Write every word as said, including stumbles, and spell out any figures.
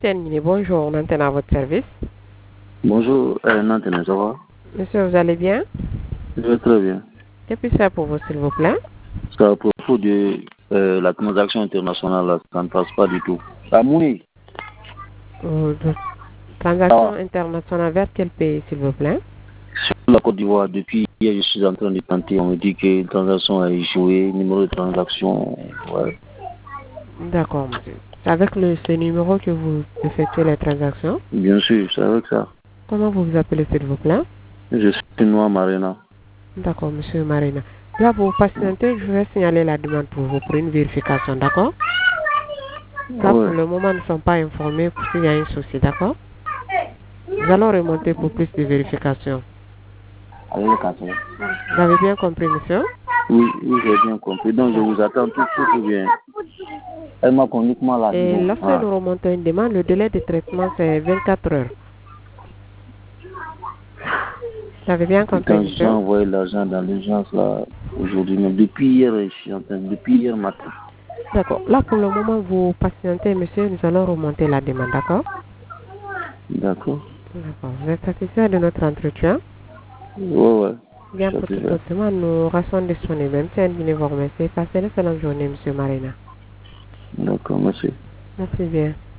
Terminé. Bonjour, on antenne à votre service. Bonjour, euh, Nantene, ça va? Monsieur, vous allez bien? Je vais très bien. Que puis-je faire pour vous, s'il vous plaît? C'est à propos de euh, la transaction internationale, là, ça ne passe pas du tout. La monnaie. Euh, de- Transaction Ah, internationale vers quel pays, s'il vous plaît? sur la Côte d'Ivoire, depuis hier, je suis en train de tenter. On me dit qu'une transaction a échoué, numéro de transaction. Ouais. D'accord, monsieur. C'est avec le, ce numéro que vous effectuez les transactions. Bien sûr, c'est avec ça. Comment vous vous appelez, s'il vous plaît? Je suis Noir Marina. D'accord, monsieur Marina. Là, pour vous patienter, je vais signaler la demande pour vous pour une vérification, d'accord? Là, pour Ouais. le moment, nous ne sommes pas informés pour s'il y a un souci, d'accord? Nous allons remonter pour plus de vérification. Avec le café. Vous avez bien compris, monsieur? Oui, oui, j'ai bien compris. Donc, je vous attends tout de suite ou bien. Elle m'a uniquement là. Et Bon, lorsque ah. nous remontons une demande, le délai de traitement, c'est vingt-quatre heures. Vous avez bien compris, Putain, j'ai monsieur? envoyé l'argent dans l'urgence là aujourd'hui, mais depuis hier, je suis en train, depuis hier matin. D'accord. Là, pour le moment, vous patientez, monsieur, nous allons remonter la demande, d'accord? D'accord. D'accord. Vous êtes satisfait de notre entretien? Ouais, ouais. Bien, Je pour suis toute satisfait. autre demande, nous restons disponibles. Même si un vous remercie, passez une excellente journée, monsieur Marina. D'accord, merci. Merci bien.